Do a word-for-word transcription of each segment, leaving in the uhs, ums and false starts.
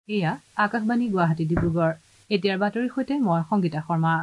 এয়া আকাশবাণী গুৱাহাটী ডিব্ৰুগড় এতিয়াৰ বাতৰিৰ সৈতে মই সংগীতা শৰ্মা।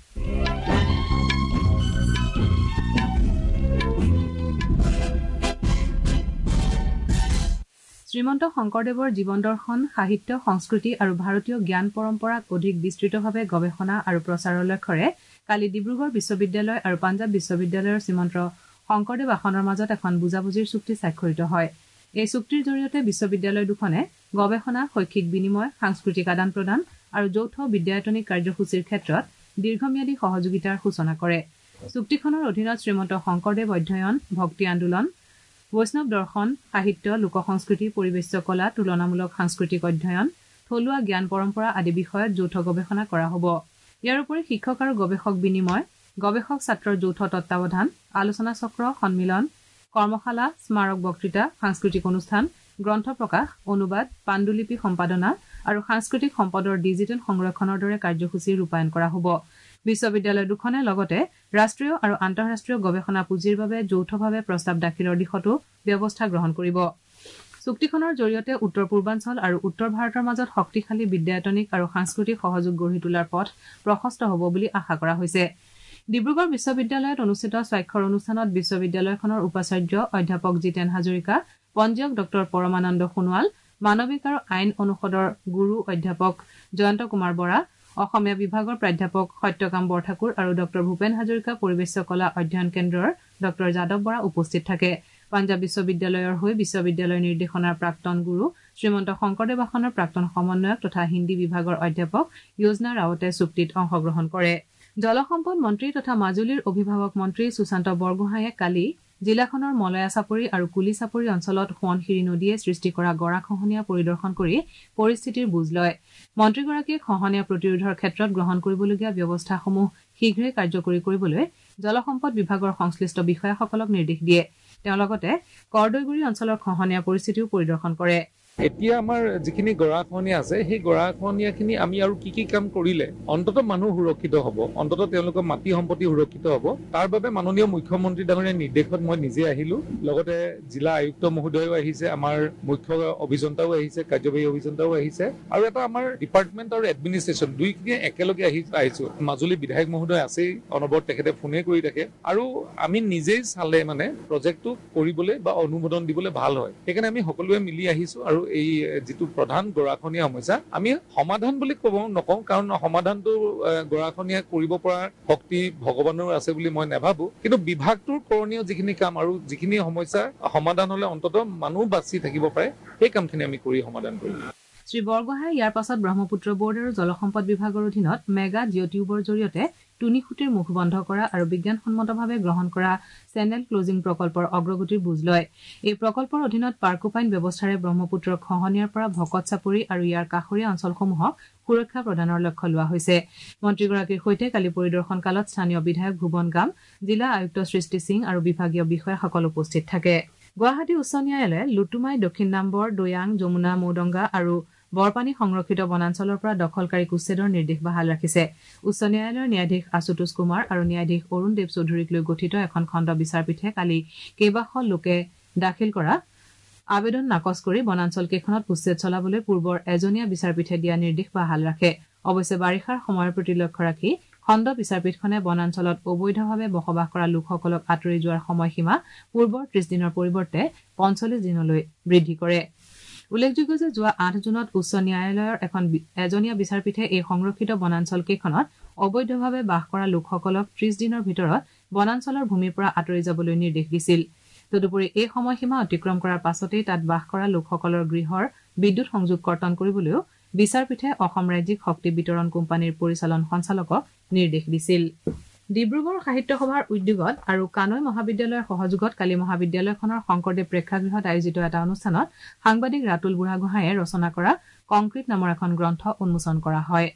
শ্ৰীমন্ত শংকৰদেৱৰ জীৱন দৰ্শন সাহিত্য সংস্কৃতি আৰু ভাৰতীয় জ্ঞান পৰম্পৰাক অধিক বিস্তৃতভাৱে গৱেষণা আৰু প্ৰচাৰৰ লক্ষ্যৰে কালি ডিব্ৰুগড় বিশ্ববিদ্যালয় আৰু পাঞ্জাৱ বিশ্ববিদ্যালয়ৰ শ্ৰীমন্ত শংকৰদেৱ আসনৰ মাজত এখন বুজাবুজিৰ চুক্তি স্বাক্ষৰিত হয়। এই চুক্তিৰ জৰিয়তে বিশ্ববিদ্যালয় দুখনে গৱেষণা শৈক্ষিক বিনিময় সাংস্কৃতিক আদান প্ৰদান আৰু যৌথ বিদ্যায়তনিক কাৰ্যসূচীৰ ক্ষেত্ৰত দীৰ্ঘম্যাদী সহযোগিতাৰ সূচনা কৰে। চুক্তিখনৰ অধীনত শ্ৰীমন্ত শংকৰদেৱ অধ্যয়ন ভক্তি আন্দোলন বৈষ্ণৱ দৰ্শন সাহিত্য লোক সংস্কৃতি পৰিৱেশ্য কলা তুলনামূলক সাংস্কৃতিক অধ্যয়ন থলুৱা জ্ঞান পৰম্পৰা আদি বিষয়ত যৌথ গৱেষণা কৰা হ'ব। ইয়াৰ উপৰি শিক্ষক আৰু গৱেষক বিনিময় গৱেষক ছাত্ৰৰ যৌথ তত্বাৱধান আলোচনা চক্ৰ সন্মিলন কৰ্মশালা স্মাৰক বক্তৃতা সাংস্কৃতিক অনুষ্ঠান গ্ৰন্থ প্ৰকাশ অনুবাদ পাণ্ডুলিপি সম্পাদনা আৰু সাংস্কৃতিক সম্পদৰ ডিজিটেল সংৰক্ষণৰ দৰে কাৰ্যসূচী ৰূপায়ণ কৰা হ'ব। বিশ্ববিদ্যালয় দুখনে লগতে ৰাষ্ট্ৰীয় আৰু আন্তঃৰাষ্ট্ৰীয় গৱেষণা পুঁজিৰ বাবে যৌথভাৱে প্ৰস্তাৱ দাখিলৰ দিশতো ব্যৱস্থা গ্ৰহণ কৰিব। চুক্তিখনৰ জৰিয়তে উত্তৰ পূৰ্বাঞ্চল আৰু উত্তৰ ভাৰতৰ মাজত শক্তিশালী বিদ্যায়তনিক আৰু সাংস্কৃতিক সহযোগ গঢ়ি তোলাৰ পথ প্ৰশস্ত হ'ব বুলি আশা কৰা হৈছে। ডিব্ৰুগড় বিশ্ববিদ্যালয়ত অনুষ্ঠিত স্বাক্ষৰ অনুষ্ঠানত বিশ্ববিদ্যালয়খনৰ উপাচাৰ্য অধ্যাপক জিতেন হাজৰিকা পঞ্জীয়ক ডক্টৰ পৰমানন্দ সোণোৱাল মানৱিক আৰু আইন অনুষদৰ গুৰু অধ্যাপক জয়ন্ত কুমাৰ বৰা অসমীয়া বিভাগৰ প্ৰাধ্যাপক সত্যকাম বৰঠাকুৰ আৰু ডক্টৰ ভূপেন হাজৰিকা পৰিৱেশ্য কলা অধ্যয়ন কেন্দ্ৰৰ ডক্টৰ যাদৱ বৰা উপস্থিত থাকে। পাঞ্জাৱ বিশ্ববিদ্যালয়ৰ হৈ বিশ্ববিদ্যালয় নিৰ্দেশনাৰ প্ৰাক্তন গুৰু শ্ৰীমন্ত শংকৰদেৱ আসনৰ প্ৰাক্তন সমন্বয়ক তথা হিন্দী বিভাগৰ অধ্যাপক য়োজনা ৰাৱতে চুক্তিত অংশগ্ৰহণ কৰে। জলসম্পদ মন্ত্ৰী তথা মাজুলীৰ অভিভাৱক মন্ত্ৰী সুশান্ত বৰগোহাঁয়ে কালি জিলাখনৰ মলয়া চাপৰি আৰু কুলি চাপৰি অঞ্চলত সোৱণশিৰি নদীয়ে সৃষ্টি কৰা গৰাখহনীয়া পৰিদৰ্শন কৰি পৰিস্থিতিৰ বুজ লয়। মন্ত্ৰীগৰাকীয়ে খহনীয়া প্ৰতিৰোধৰ ক্ষেত্ৰত গ্ৰহণ কৰিবলগীয়া ব্যৱস্থাসমূহ শীঘ্ৰে কাৰ্যকৰী কৰিবলৈ জলসম্পদ বিভাগৰ সংশ্লিষ্ট বিষয়াসকলক নিৰ্দেশ দিয়ে। তেওঁ লগতে কৰদৈগুৰি অঞ্চলৰ খহনীয়া পৰিস্থিতিও পৰিদৰ্শন কৰে। এতিয়া আমাৰ যিখিনি গৰাখহনীয়া আছে সেই গৰাখহনীয়াখিনি আমি আৰু কি কি কাম কৰিলে অন্তত মানুহ সুৰক্ষিত হ'ব অন্তত তেওঁলোকৰ মাটি সম্পত্তি সুৰক্ষিত হ'ব তাৰ বাবে মাননীয় মুখ্যমন্ত্ৰী ডাঙৰীয়াৰ নিৰ্দেশত মই নিজে আহিলো। লগতে জিলা আয়ুক্ত মহোদয়ো আহিছে আমাৰ মুখ্য অভিযন্তাও আহিছে কাৰ্যবাহী অভিযন্তাও আহিছে আৰু এটা আমাৰ ডিপাৰ্টমেণ্ট আৰু এডমিনিষ্ট্ৰেশ্যন দুইখিনিয়ে একেলগে আহি আহিছো। মাজুলী বিধায়ক মহোদয় আছেই অনবৰত তেখেতে ফোনে কৰি থাকে আৰু আমি নিজেই চালে মানে প্ৰজেক্টটো কৰিবলৈ বা অনুমোদন দিবলৈ ভাল হয়। সেইকাৰণে আমি সকলোৱে মিলি আহিছো আৰু এই যিটো প্ৰধান গৰাখহনীয়া সমস্যা আমি সমাধান বুলি ক'ব নকওঁ কাৰণ সমাধানটো গৰাখহনীয়া কৰিব পৰা শক্তি ভগৱানৰ আছে বুলি মই নাভাবো, কিন্তু বিভাগটোৰ কৰণীয় যিখিনি কাম আৰু যিখিনি সমস্যা সমাধান হলে অন্তত মানুহ বাচি থাকিব পাৰে সেই কামখিনি আমি কৰি সমাধান কৰিম। শ্ৰী বৰগোহাঁয়ে ইয়াৰ পাছত ব্ৰহ্মপুত্ৰ বোৰ্ড আৰু জলসম্পদ বিভাগৰ অধীনত মেগা জিঅ' টিউবৰ জৰিয়তে টুনি খুটিৰ মুখ বন্ধ কৰা আৰু বিজ্ঞানসন্মতভাৱে গ্ৰহণ কৰা চেনেল ক্লজিং প্ৰকল্পৰ অগ্ৰগতিৰ বুজ লয়। এই প্ৰকল্পৰ অধীনত পাৰ্কোপাইন ব্যৱস্থাৰে ব্ৰহ্মপুত্ৰৰ খহনীয়াৰ পৰা ভকত চাপৰি আৰু ইয়াৰ কাষৰীয়া অঞ্চলসমূহক সুৰক্ষা প্ৰদানৰ লক্ষ্য লোৱা হৈছে। মন্ত্ৰীগৰাকীৰ সৈতে কালি পৰিদৰ্শন কালত স্থানীয় বিধায়ক ভুৱন গাম জিলা আয়ুক্ত সৃষ্টি সিং আৰু বিভাগীয় বিষয়াসকল উপস্থিত থাকে। গুৱাহাটী উচ্চ ন্যায়ালয়ে লুটুমাই দক্ষিণ নাম্বৰ দৈয়াং যমুনা মৌদংগা আৰু বৰপানী সংৰক্ষিত বনাঞ্চলৰ পৰা দখলকাৰীক উচ্ছেদৰ নিৰ্দেশ বাহাল ৰাখিছে। উচ্চ ন্যায়ালয়ৰ ন্যায়াধীশ আশুতোষ কুমাৰ আৰু ন্যায়াধীশ অৰুণ দেৱ চৌধুৰীক লৈ গঠিত এখন খণ্ড বিচাৰপীঠে কালি কেইবাশ লোকে দাখিল কৰা আবেদন নাকচ কৰি বনাঞ্চল কেইখনত উচ্ছেদ চলাবলৈ পূৰ্বৰ এজনীয়া বিচাৰপীঠে দিয়া নিৰ্দেশ বাহাল ৰাখে। অৱশ্যে বাৰিষাৰ সময়ৰ প্ৰতি লক্ষ্য ৰাখি খণ্ড বিচাৰপীঠখনে বনাঞ্চলত অবৈধভাৱে বসবাস কৰা লোকসকলক আঁতৰি যোৱাৰ সময়সীমা পূৰ্বৰ ত্ৰিশ দিনৰ পৰিৱৰ্তে পঞ্চল্লিছ দিনলৈ বৃদ্ধি কৰে। উল্লেখযোগ্য যে যোৱা আঠ জুনত উচ্চ ন্যায়ালয়ৰ এখন এজনীয়া বিচাৰপীঠে এই সংৰক্ষিত বনাঞ্চল কেইখনত অবৈধভাৱে বাস কৰা লোকসকলক ত্ৰিশ দিনৰ ভিতৰত বনাঞ্চলৰ ভূমিৰ পৰা আঁতৰি যাবলৈ নিৰ্দেশ দিছিল। তদুপৰি এই সময়সীমা অতিক্ৰম কৰাৰ পাছতেই তাত বাস কৰা লোকসকলৰ গৃহৰ বিদ্যুৎ সংযোগ কৰ্তন কৰিবলৈও বিচাৰপীঠে অসম ৰাজ্যিক শক্তি বিতৰণ কোম্পানীৰ পৰিচালন সঞ্চালকক নিৰ্দেশ দিছিল। ডিব্ৰুগড় সাহিত্য সভাৰ উদ্যোগত আৰু কানৈ মহাবিদ্যালয়ৰ সহযোগত কালি মহাবিদ্যালয়খনৰ শংকৰদেৱ প্ৰেক্ষাগৃহত আয়োজিত এটা অনুষ্ঠানত সাংবাদিক ৰাতুল বুঢ়াগোহাঁয়ে ৰচনা কৰা কংক্ৰিট নামৰ এখন গ্ৰন্থ উন্মোচন কৰা হয়।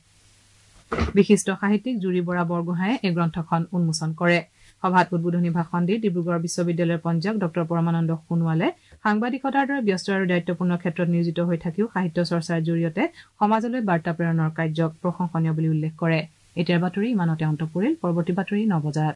বিশিষ্ট সাহিত্যিক জুৰি বৰা বৰগোহাঁয়ে এই গ্ৰন্থখন উন্মোচন কৰে। সভাত উদ্বোধনী ভাষণ দি ডিব্ৰুগড় বিশ্ববিদ্যালয়ৰ পঞ্জীয়ক ডক্টৰ পৰমানন্দ সোণোৱালে সাংবাদিকতাৰ দৰে ব্যস্ত আৰু দায়িত্বপূৰ্ণ ক্ষেত্ৰত নিয়োজিত হৈ থাকিও সাহিত্য চৰ্চাৰ জৰিয়তে সমাজলৈ বাৰ্তা প্ৰেৰণৰ কাৰ্যক প্ৰশংসনীয় বুলি উল্লেখ কৰে। এতিয়াৰ বাতৰি ইমানতে অন্ত পৰিল। পৰৱৰ্তী বাতৰি ন বজাত।